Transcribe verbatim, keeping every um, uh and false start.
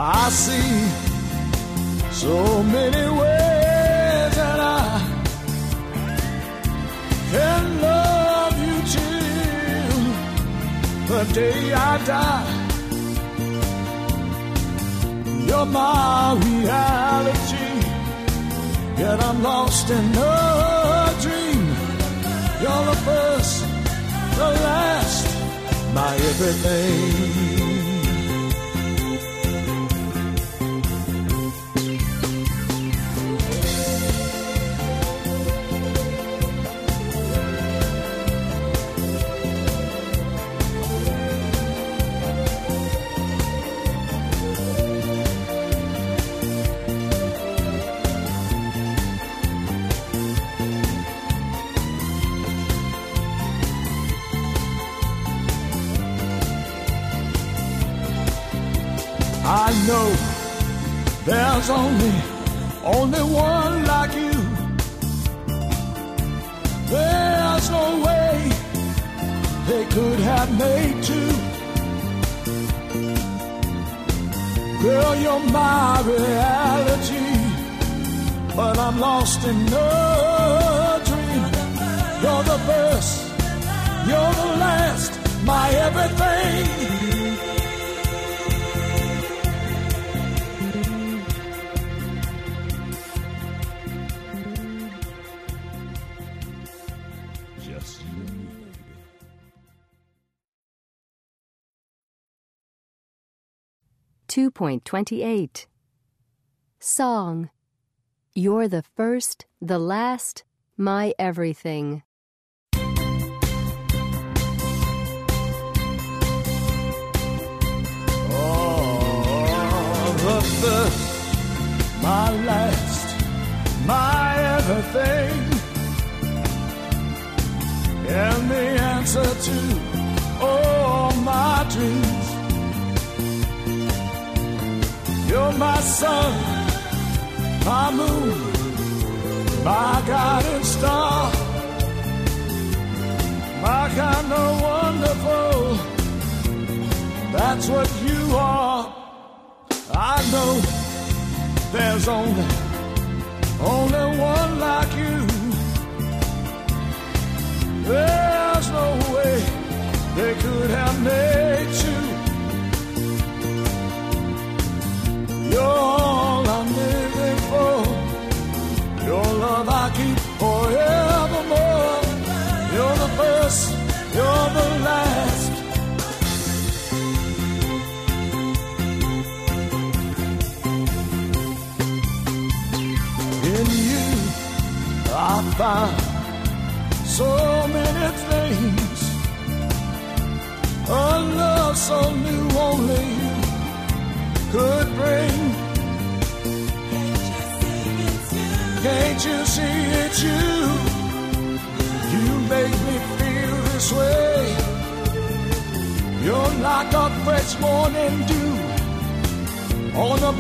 I see so many ways that I can love you till the day I die. You're my reality, yet I'm lost in a dream. You're the first, the last, my everything. I know there's only, only one like you. There's no way they could have made two. Girl, you're my reality, but I'm lost in a dream. You're the first, you're the last, my everything. two point two eight. Song. You're the first, the last, my everything. Oh, the first, my last, my everything. And the answer to all my dreams. You're my sun, my moon, my guiding star, my kind of wonderful, that's what you are. I know there's only, only one like you. There's no way they could have made you. You're all I'm living for. Your love I keep forevermore. You're the first, you're the last. In you I found so many things. A love so new only you could bring. Can't you see it's you? You make me feel this way. You're like a fresh morning dew on a